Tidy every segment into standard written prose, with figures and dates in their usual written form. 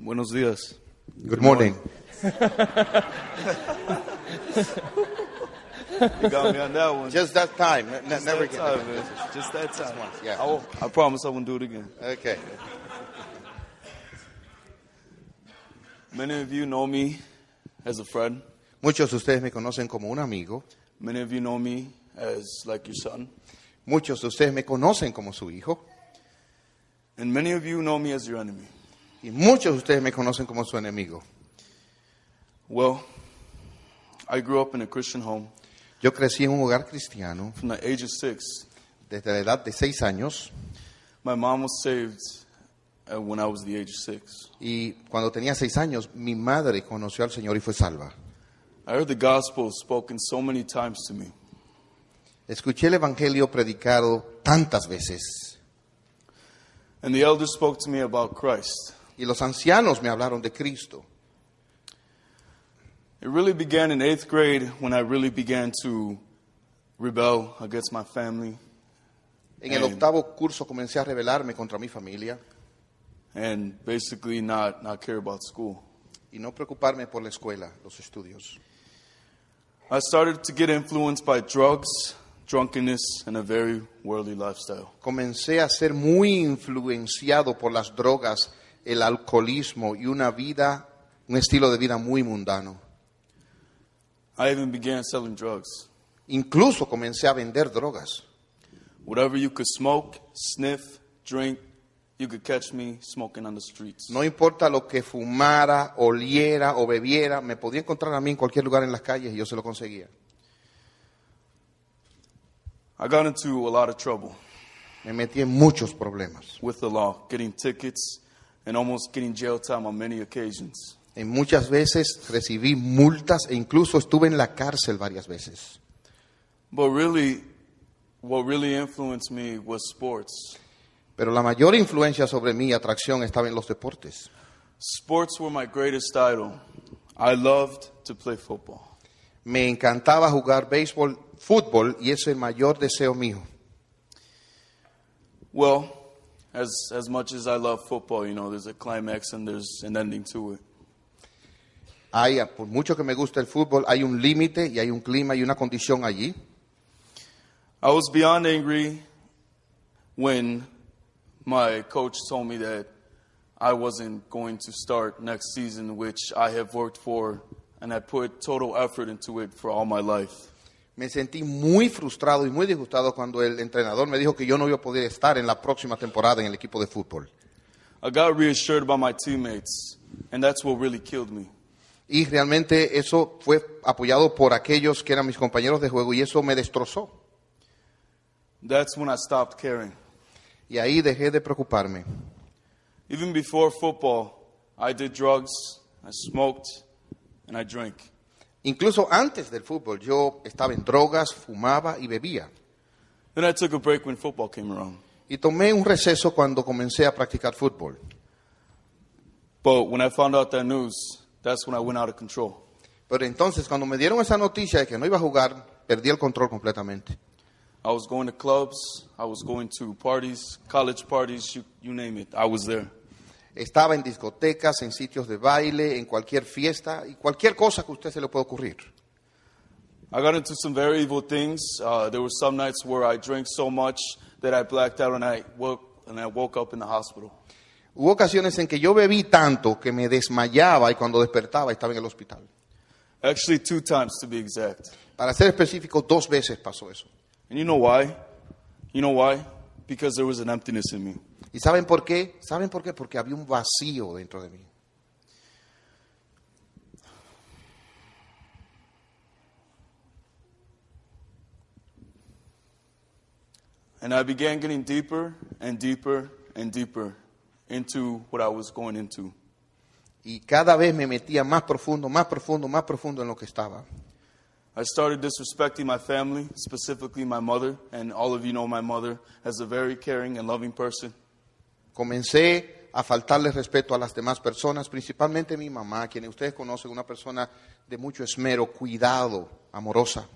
Buenos días. Good morning. You got me on that one. Just that time. Just Never that again. time, man. Just that time. once, yeah. I promise I won't do it again. Okay. Many of you know me as a friend. Muchos de ustedes me conocen como un amigo. Many of you know me as like your son. Muchos de ustedes me conocen como su hijo. And many of you know me as your enemy. Y muchos de ustedes me conocen como su enemigo. Well, I grew up in a Christian home Yo crecí en un hogar cristiano from the age of 6. desde la edad de 6 años. My mom was saved when I was the age of 6. Y cuando tenía 6 años, mi madre conoció al Señor y fue salva. I heard the gospel spoken so many times to me. Escuché el Evangelio predicado tantas veces. And the elders spoke to me about Christ. Y los ancianos me hablaron de Cristo. It really began in 8th grade when I really began to rebel against my family En el octavo curso comencé a rebelarme contra mi familia and basically not care about school. y no preocuparme por la escuela, los estudios. I started to get influenced by drugs, drunkenness, and a very worldly lifestyle. Comencé a ser muy influenciado por las drogas, el alcoholismo y un estilo de vida muy mundano. I even began selling drugs. Incluso comencé a vender drogas. Whatever you could smoke, sniff, drink, you could catch me smoking on the streets. No importa lo que fumara, oliera o bebiera, me podía encontrar a mí en cualquier lugar en las calles y yo se lo conseguía. I got into a lot of trouble Me metí en muchos problemas. with the law, getting tickets and almost getting jail time on many occasions. En muchas veces recibí multas e incluso estuve en la cárcel varias veces. But really, what really influenced me was sports. Pero la mayor influencia sobre mi atracción estaba en los deportes. Sports were my greatest idol. I loved to play football. Me encantaba jugar béisbol, fútbol, y ese es el mayor deseo mío. Well, as much as I love football, you know, there's a climax and there's an ending to it. Por mucho que me guste el fútbol, hay un límite y hay un clima y una condición allí. I was beyond angry when my coach told me that I wasn't going to start next season, which I have worked for and I put total effort into it for all my life. Me sentí muy frustrado y muy disgustado cuando el entrenador me dijo que yo no iba a poder estar en la próxima temporada en el equipo de fútbol. I got reassured by my teammates, and that's what really killed me. Y realmente eso fue apoyado por aquellos que eran mis compañeros de juego y eso me destrozó. That's when I stopped caring. Y ahí dejé de preocuparme. Even before football, I did drugs, I smoked, and I drank. Incluso antes del fútbol yo estaba en drogas, fumaba y bebía. Then I took a break when football came around. Y tomé un receso cuando comencé a practicar fútbol. But when I found out that news, that's when I went out of control. Pero entonces cuando me dieron esa noticia de que no iba a jugar, perdí el control completamente. I was going to clubs, I was going to parties, college parties, you name it, I was there. Estaba en discotecas, en sitios de baile, en cualquier fiesta y cualquier cosa que a usted se le pueda ocurrir. I got into some very evil things. There were some nights where I drank so much that I blacked out and I woke up in the hospital. Hubo ocasiones en que yo bebí tanto que me desmayaba y cuando despertaba estaba en el hospital. Actually, 2 times to be exact. Para ser específico, 2 veces pasó eso. And you know why? You know why? Because there was an emptiness in me. ¿Y saben por qué? ¿Saben por qué? Porque había un vacío dentro de mí. And I began getting deeper and deeper and deeper into what I was going into. Y cada vez me metía más profundo, más profundo, más profundo en lo que estaba. I started disrespecting my family, specifically my mother, and all of you know my mother as a very caring and loving person. Comencé a faltarle respeto a las demás personas, principalmente mi mamá, quien ustedes conocen, una persona de mucho esmero, cuidado, amorosa.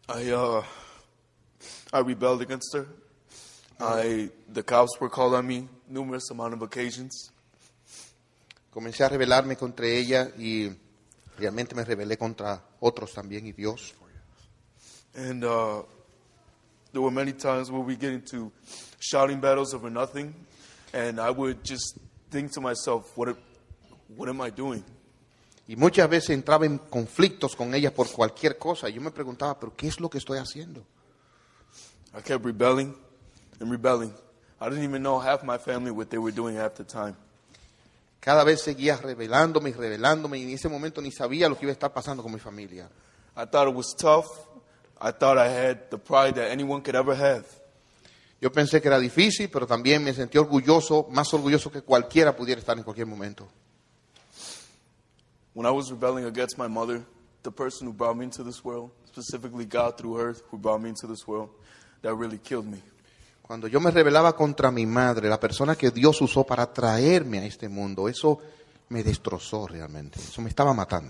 I rebelled against her. The cops were called on me numerous amount of occasions. Comencé a rebelarme contra ella y realmente me rebelé contra otros también y Dios. And there were many times where we get into shouting battles over nothing, and I would just think to myself, what am I doing? Y muchas veces entraba en conflictos con ella por cualquier cosa. Yo me preguntaba, ¿pero qué es lo que estoy haciendo? I kept rebelling and rebelling. I didn't even know half my family what they were doing half the time. Cada vez seguía rebelándome y rebelándome y en ese momento ni sabía lo que iba a estar pasando con mi familia. I thought it was tough. I thought I had the pride that anyone could ever have. Yo pensé que era difícil, pero también me sentí orgulloso, más orgulloso que cualquiera pudiera estar en cualquier momento. When I was rebelling against my mother, the person who brought me into this world, specifically God through her who brought me into this world, that really killed me. Cuando yo me rebelaba contra mi madre, la persona que Dios usó para traerme a este mundo, eso me destrozó realmente, eso me estaba matando.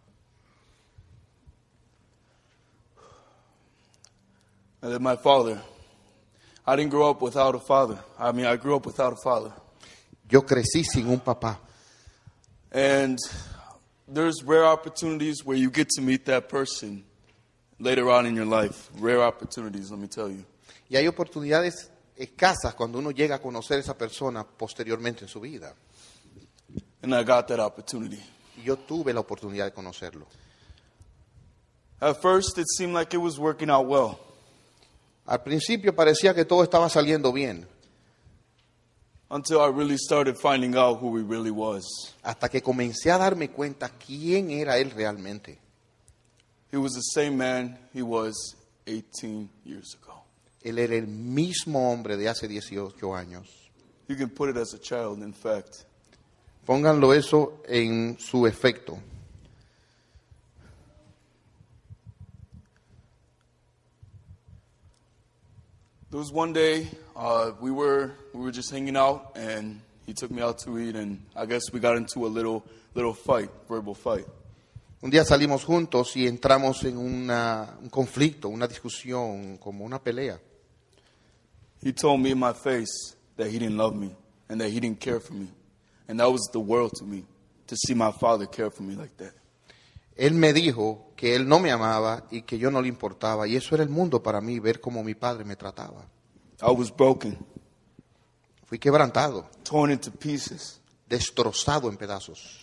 And then my father, I didn't grow up without a father. I grew up without a father. Yo crecí sin un papá. And there's rare opportunities where you get to meet that person later on in your life. Rare opportunities, let me tell you. Y hay oportunidades escasas cuando uno llega a conocer a esa persona posteriormente en su vida. And I got that opportunity. Y yo tuve la oportunidad de conocerlo. At first, it seemed like it was working out well. Al principio parecía que todo estaba saliendo bien, Until I really started finding out who he really was. hasta que comencé a darme cuenta quién era él realmente. He was the same man he was 18 years ago. Él era el mismo hombre de hace 18 años. You can put it as a child, in fact. Pónganlo eso en su efecto. There was one day we were just hanging out, and he took me out to eat, and I guess we got into a little fight, verbal fight. Un día salimos juntos y entramos en un conflicto, una discusión, como una pelea. He told me in my face that he didn't love me and that he didn't care for me, and that was the world to me, to see my father care for me like that. Él me dijo que él no me amaba y que yo no le importaba, y eso era el mundo para mí, ver cómo mi padre me trataba. I was broken, Fui quebrantado, torn into pieces. destrozado en pedazos.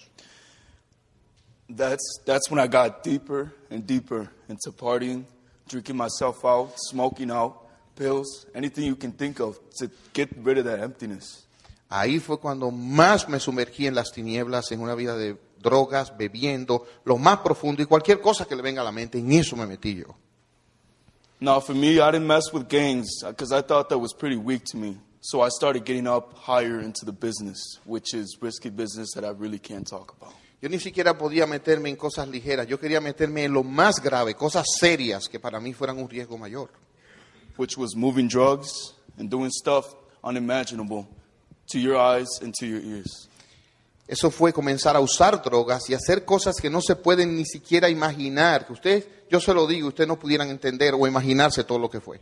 That's when I got deeper and deeper into partying, drinking myself out, smoking out, pills, anything you can think of to get rid of that emptiness. Ahí fue cuando más me sumergí en las tinieblas, en una vida de drogas, bebiendo, lo más profundo y cualquier cosa que le venga a la mente, en eso me metí yo. Now, for me, I didn't mess with gangs because I thought that was pretty weak to me. So I started getting up higher into the business, which is risky business that I really can't talk about. Yo ni siquiera podía meterme en cosas ligeras, yo quería meterme en lo más grave, cosas serias que para mí fueran un riesgo mayor. Which was moving drugs and doing stuff unimaginable to your eyes and to your ears. Eso fue comenzar a usar drogas y hacer cosas que no se pueden ni siquiera imaginar, que ustedes, yo se lo digo, ustedes no pudieran entender o imaginarse todo lo que fue.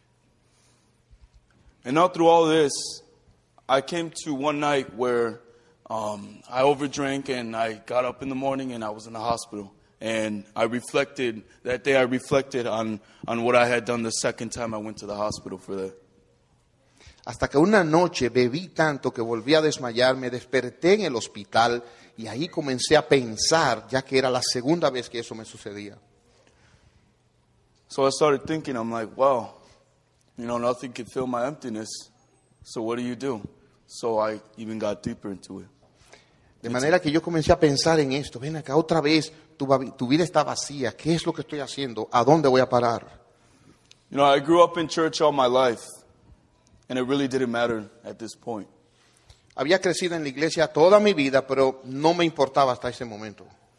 And now through all this, I came to one night where I overdrank and I got up in the morning and I was in the hospital. And that day I reflected on what I had done the second time I went to the hospital for that. Hasta que una noche bebí tanto que volví a desmayar, me desperté en el hospital y ahí comencé a pensar, ya que era la segunda vez que eso me sucedía. So I started thinking, I'm like, wow, nothing can fill my emptiness. So what do? So I even got deeper into it. De manera que yo comencé a pensar en esto, ven acá otra vez, tu vida está vacía, ¿qué es lo que estoy haciendo? ¿A dónde voy a parar? I grew up in church all my life. And it really didn't matter at this point. Había crecido en la iglesia toda mi vida, pero no me importaba hasta ese momento.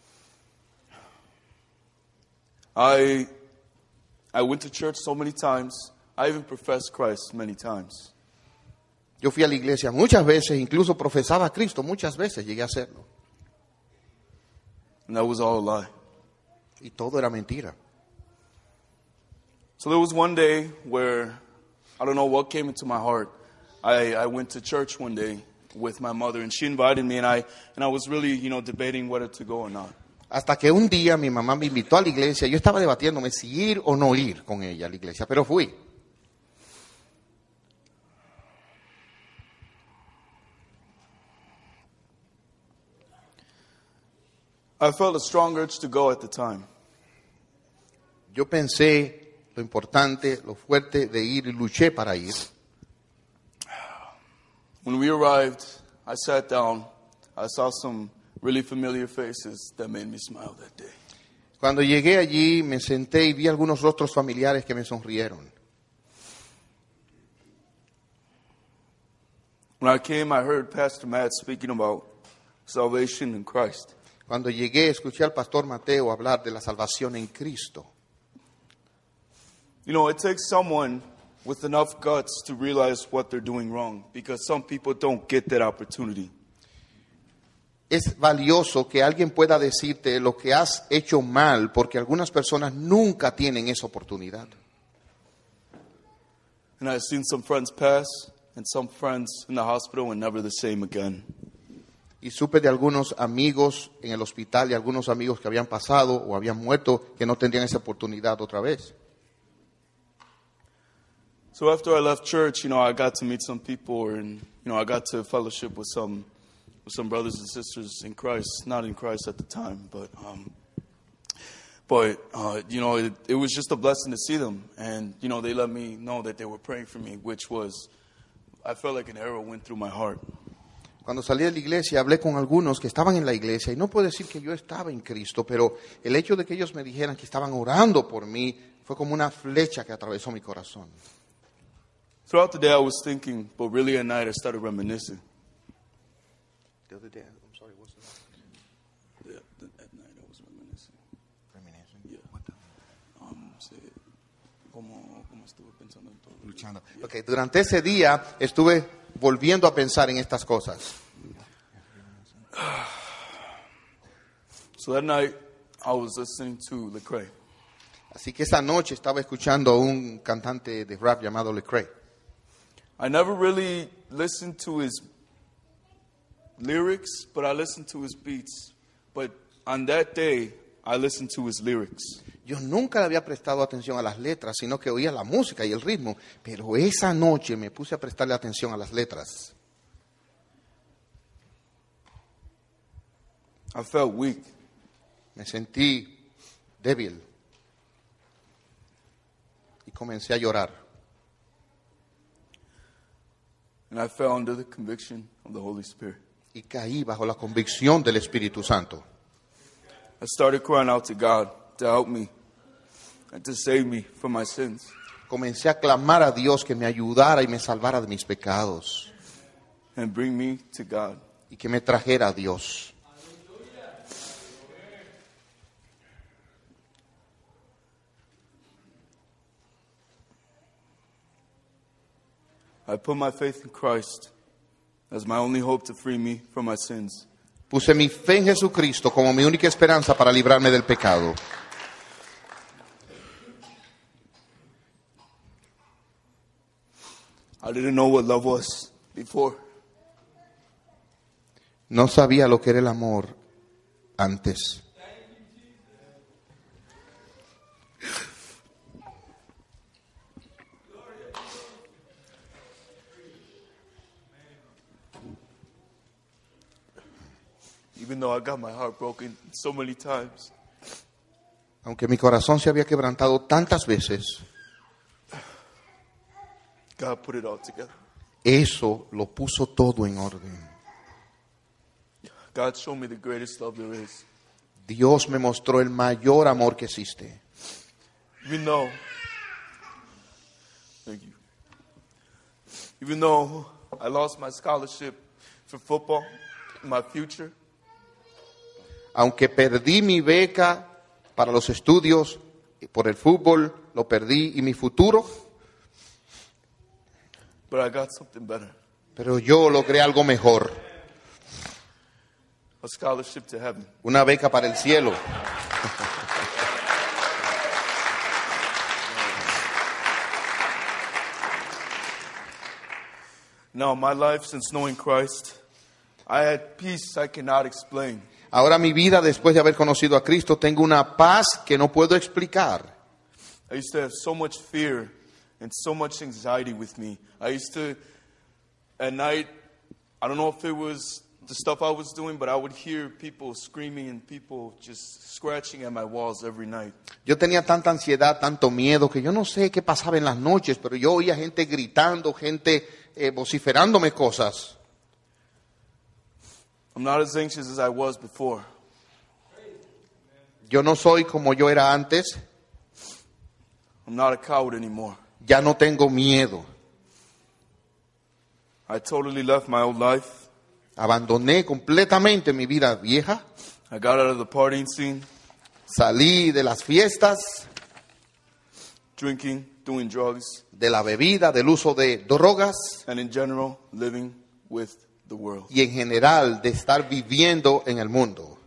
I went to church so many times. I even professed Christ many times. Yo fui a la iglesia muchas veces, incluso profesaba a Cristo muchas veces, llegué a hacerlo. And that was all a lie. Y todo era mentira. So there was one day where I don't know what came into my heart. I went to church one day with my mother, and she invited me, and I was really, debating whether to go or not. Hasta que un día mi mamá me invitó a la iglesia. Yo estaba debatiéndome si ir o no ir con ella a la iglesia, pero fui. I felt a strong urge to go at the time. Yo pensé lo importante, lo fuerte de ir y luché para ir. When we arrived, I sat down. I saw some really familiar faces that made me smile that day. Cuando llegué allí me senté y vi algunos rostros familiares que me sonrieron. When I came, I heard Pastor Matt speaking about salvation in Christ. Cuando llegué escuché al pastor Mateo hablar de la salvación en Cristo. It takes someone with enough guts to realize what they're doing wrong, because some people don't get that opportunity. Es valioso que alguien pueda decirte lo que has hecho mal, porque algunas personas nunca tienen esa oportunidad. And I've seen some friends pass, and some friends in the hospital and never the same again. Y supe de algunos amigos en el hospital y algunos amigos que habían pasado o habían muerto que no tendrían esa oportunidad otra vez. So after I left church, I got to meet some people, and I got to fellowship with some brothers and sisters in Christ, not in Christ at the time, but it was just a blessing to see them, and they let me know that they were praying for me, which was, I felt like an arrow went through my heart. Cuando salí de la iglesia hablé con algunos que estaban en la iglesia y no puedo decir que yo estaba en Cristo, pero el hecho de que ellos me dijeran que estaban orando por mí fue como una flecha que atravesó mi corazón. Throughout the day I was thinking, but really at night I started reminiscing. The other day, I'm sorry, what's that? Yeah, at night I was reminiscing. Reminiscing? Yeah. What the- ¿Cómo estuve pensando en todo? Luchando. Okay, durante ese día estuve volviendo a pensar en estas cosas. So that night I was listening to Lecrae. Así que esa noche estaba escuchando a un cantante de rap llamado Lecrae. I never really listened to his lyrics, but I listened to his beats. But on that day, I listened to his lyrics. Yo nunca le había prestado atención a las letras, sino que oía la música y el ritmo. Pero esa noche me puse a prestarle atención a las letras. I felt weak. Me sentí débil. Y comencé a llorar. And I fell under the conviction of the Holy Spirit. Y caí bajo la convicción del Espíritu Santo. I started crying out to God to help me and to save me from my sins. Comencé a clamar a Dios que me ayudara y me salvara de mis pecados. And bring me to God. Y que me trajera a Dios. I put my faith in Christ as my only hope to free me from my sins. Puse mi fe en Jesucristo como mi única esperanza para librarme del pecado. I didn't know what love was before. No sabía lo que era el amor antes. Even though I got my heart broken so many times. Aunque mi corazón se había quebrantado tantas veces, God put it all together. eso lo puso todo en orden. God showed me the greatest love there is. Dios me mostró el mayor amor que existe. Even though, thank you. Even though I lost my scholarship for football, my future, Aunque perdí mi beca para los estudios por el fútbol, lo perdí y mi futuro, but I got something better. pero yo logré algo mejor, A scholarship to heaven. una beca para el cielo. Now, my life since knowing Christ, I had peace I cannot explain. Ahora mi vida, después de haber conocido a Cristo, tengo una paz que no puedo explicar. I used to have so much fear and so much anxiety with me. I used to, at night, I don't know if it was the stuff I was doing, but I would hear people screaming and people just scratching at my walls every night. Yo tenía tanta ansiedad, tanto miedo, que yo no sé qué pasaba en las noches, pero yo oía gente gritando, gente vociferándome cosas. I'm not as anxious as I was before. Yo no soy como yo era antes, I'm not a coward anymore. ya no tengo miedo. I totally left my old life. Abandoné completamente mi vida vieja, I got out of the partying scene, salí de las fiestas, drinking, doing drugs, de la bebida, del uso de drogas and in general, living with the world. y en general de estar viviendo en el mundo.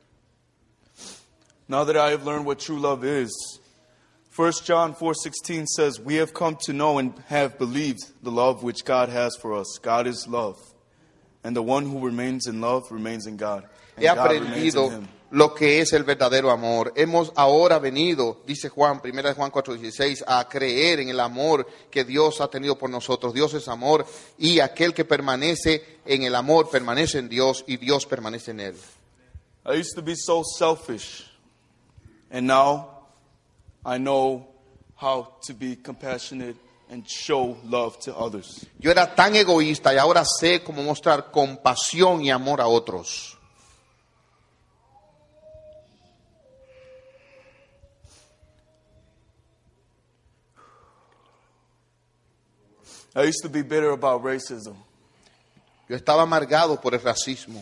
Now that I have learned what true love is, 1 John 4:16 says, we have come to know and have believed the love which God has for us. God is love. And the one who remains in love remains in God. And He God remains in aprendido him. lo que es el verdadero amor. Hemos ahora venido, dice Juan, 1 Juan 4:16, a creer en el amor que Dios ha tenido por nosotros. Dios es amor y aquel que permanece en el amor permanece en Dios y Dios permanece en él. I used to be so selfish. And now I know how to be compassionate and show love to others. Yo era tan egoísta y ahora sé cómo mostrar compasión y amor a otros. I used to be bitter about racism. Yo estaba amargado por el racismo.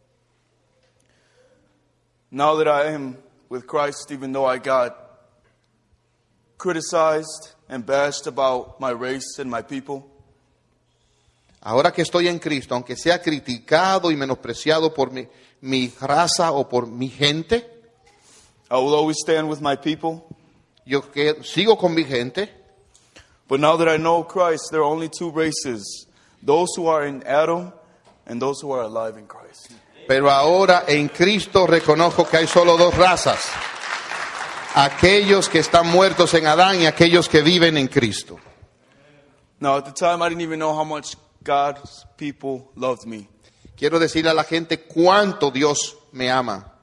Now that I am with Christ, even though I got criticized and bashed about my race and my people, Ahora que estoy en Cristo, aunque sea criticado y menospreciado por mi raza o por mi gente, I will always stand with my people. yo sigo con mi gente. But now that I know Christ, there are only two races, those who are in Adam and those who are alive in Christ. Pero ahora en Cristo reconozco que hay solo dos razas. Aquellos que están muertos en Adán y aquellos que viven en Cristo. Now, at the time, I didn't even know how much God's people loved me. Quiero decirle a la gente cuánto Dios me ama.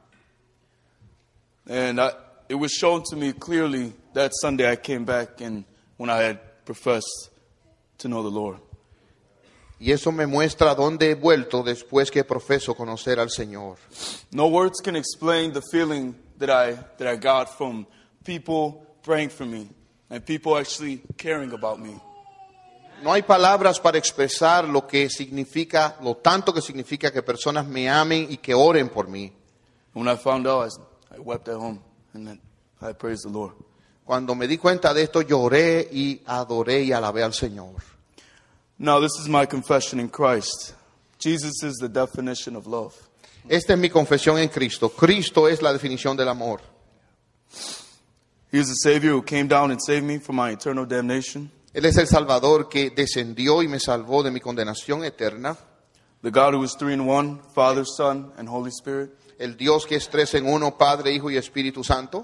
And it was shown to me clearly that Sunday I came back and when I had professed to know the Lord. Y eso me muestra dónde he vuelto después que profeso conocer al Señor. No words can explain the feeling that I got from people praying for me and people actually caring about me. No hay palabras para expresar lo que significa, lo tanto que significa que personas me amen y que oren por mí. When I found out, I wept at home and then I praised the Lord. Cuando me di cuenta de esto, lloré y adoré y alabé al Señor. Now, this is my confession in Christ. Jesus is the definition of love. Esta es mi confesión en Cristo. Cristo es la definición del amor. He is the Savior who came down and saved me from my eternal damnation. Él es el Salvador que descendió y me salvó de mi condenación eterna. The God who is 3 in 1, Father, Son, and Holy Spirit. El Dios que es 3 en 1, Padre, Hijo y Espíritu Santo.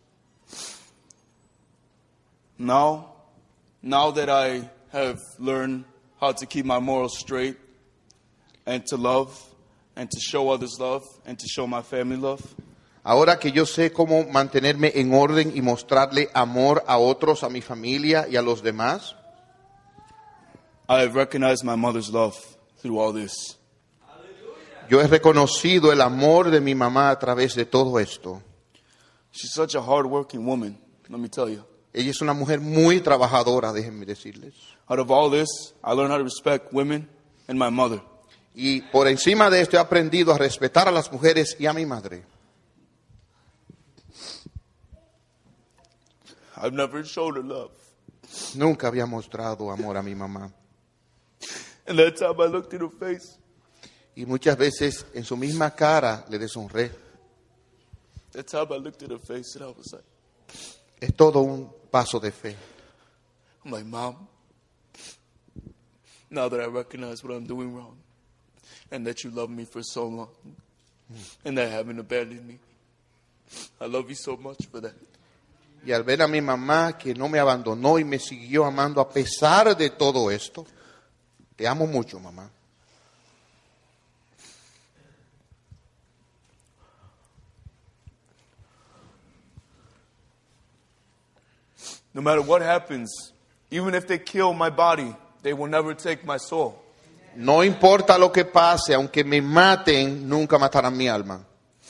Now that I have learned how to keep my morals straight and to love and to show others love and to show my family love, Ahora que yo sé cómo mantenerme en orden y mostrarle amor a otros, a mi familia y a los demás, I have recognized my mother's love through all this. yo he reconocido el amor de mi mamá a través de todo esto. She's such a hard-working woman, let me tell you. Ella es una mujer muy trabajadora, déjenme decirles. Out of all this, I learned how to respect women and my mother. Y por encima de esto he aprendido a respetar a las mujeres y a mi madre. I've never showed her love. Nunca había mostrado amor a mi mamá. And that time I looked in her face. Y muchas veces en su misma cara le deshonré. That time I looked at her face and I was like, Es todo un paso de fe. I'm like, Mom, now that I recognize what I'm doing wrong, and that you loved me for so long, and that haven't abandoned me. I love you so much for that. Y al ver a mi mamá que no me abandonó y me siguió amando a pesar de todo esto, te amo mucho, mamá. No matter what happens, even if they kill my body, they will never take my soul. No importa lo que pase, aunque me maten, nunca matarán mi alma.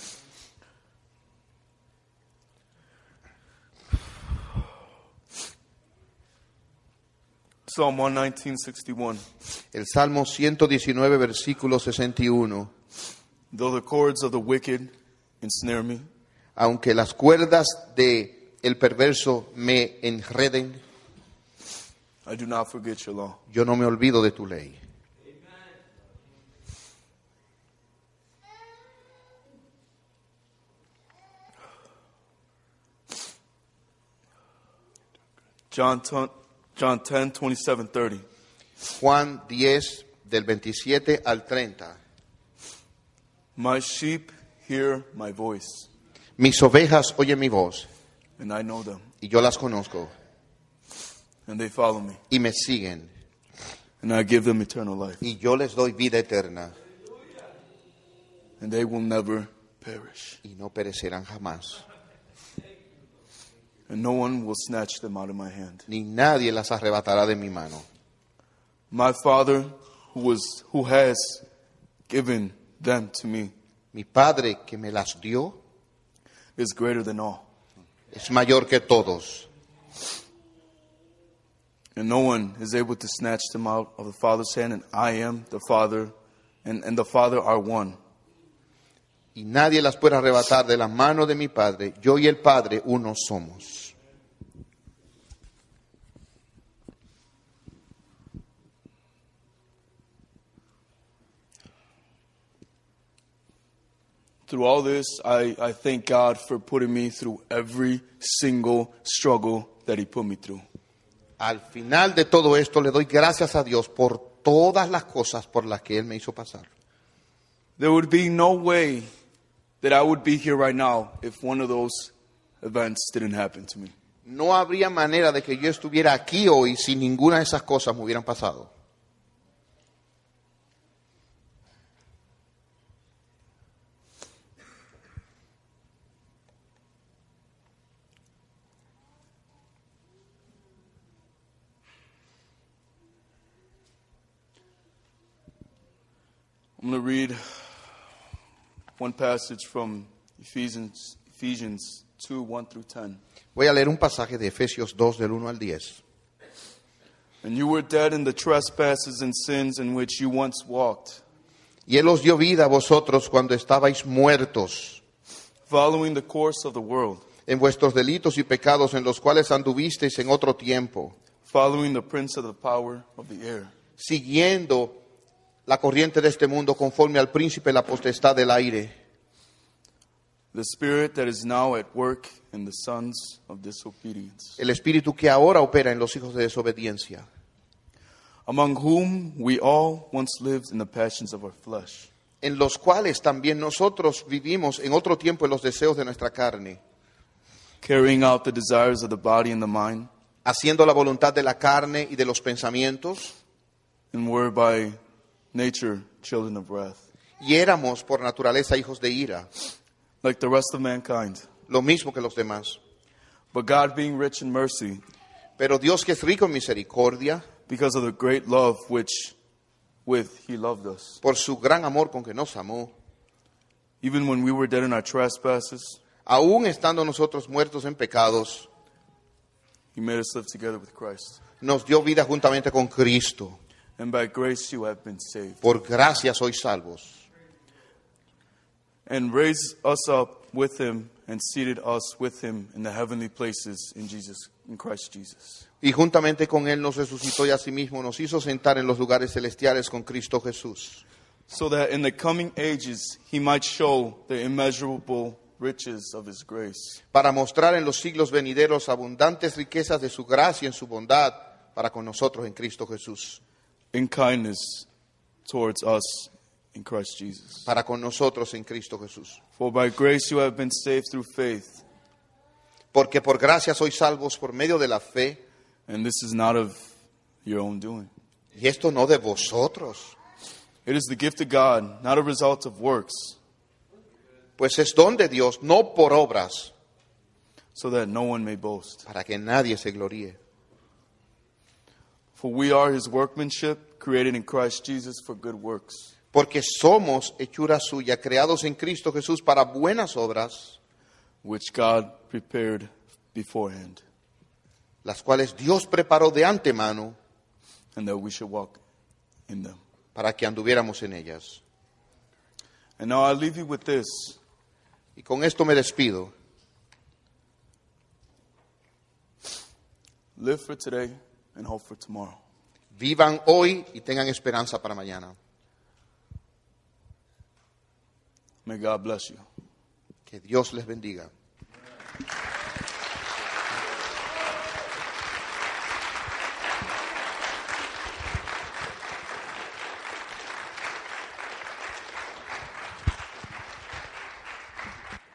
Psalm 119:61. El Salmo 119, versículo 61. Though the cords of the wicked ensnare me, Aunque las cuerdas de el perverso me enreden, I do not forget your law. yo no me olvido de tu ley. John 10:27-30. Juan 10, del 27 al 30. My sheep hear my voice, Mis ovejas oyen mi voz, and I know them, y yo las conozco, and they follow me, y me siguen, and I give them eternal life, y yo les doy vida eterna, and they will never perish, y no perecerán jamás, and no one will snatch them out of my hand. ni nadie las arrebatará de mi mano. My Father, who has given them to me, Mi Padre que me las dio is greater than all, es mayor que todos, and no one is able to snatch them out of the Father's hand, and I am the Father, and the Father are one. y nadie las puede arrebatar de la mano de mi Padre. Yo y el Padre uno somos. Through all this, I thank God for putting me through every single struggle that He put me through. Al final de todo esto le doy gracias a Dios por todas las cosas por las que Él me hizo pasar. There would be no way that I would be here right now if one of those events didn't happen to me. No habría manera de que yo estuviera aquí hoy si ninguna de esas cosas me hubieran pasado. I'm going to read one passage from Ephesians 2, 1-10. Voy a leer un pasaje de Efesios 2 del 1 al 10. And you were dead in the trespasses and sins in which you once walked, Y Él os dio vida a vosotros cuando estabais muertos following the course of the world, en vuestros delitos y pecados en los cuales anduvisteis en otro tiempo, following the prince of the power of the air, siguiendo la corriente de este mundo conforme al príncipe de la potestad del aire, the spirit that is now at work in the sons of disobedience, el espíritu que ahora opera en los hijos de desobediencia, among whom we all once lived in the passions of our flesh, en los cuales también nosotros vivimos en otro tiempo en los deseos de nuestra carne, carrying out the desires of the body and the mind, haciendo la voluntad de la carne y de los pensamientos, and were by nature children of wrath, y éramos por naturaleza hijos de ira, like the rest of mankind. lo mismo que los demás. But God, being rich in mercy, Pero Dios, que es rico en misericordia, because of the great love with He loved us, por su gran amor con que nos amó, even when we were dead in our trespasses, aún estando nosotros muertos en pecados, He made us live together with Christ. nos dio vida juntamente con Cristo. And by grace you have been saved. Por gracia sois salvos. And raised us up with Him and seated us with Him in the heavenly places in Christ Jesus. Y juntamente con Él nos resucitó y asimismo nos hizo sentar en los lugares celestiales con Cristo Jesús, So that in the coming ages He might show the immeasurable riches of His grace, para mostrar en los siglos venideros abundantes riquezas de su gracia en su bondad para con nosotros en Cristo Jesús. in kindness towards us in Christ Jesus. para con nosotros en Cristo Jesús. For by grace you have been saved through faith, Porque por gracia sois salvos por medio de la fe, and this is not of your own doing. y esto no de vosotros, It is the gift of God, not a result of works, pues es don de Dios, no por obras, so that no one may boast. para que nadie se gloríe. For we are his workmanship, created in Christ Jesus for good works, Porque somos hechura suya, creados en Cristo Jesús para buenas obras, which God prepared beforehand, las cuales Dios preparó de antemano and that we should walk in them. para que anduviéramos en ellas. And now I leave you with this. Y con esto me despido. Live for today and hope for tomorrow. Vivan hoy y tengan esperanza para mañana. May God bless you. Que Dios les bendiga.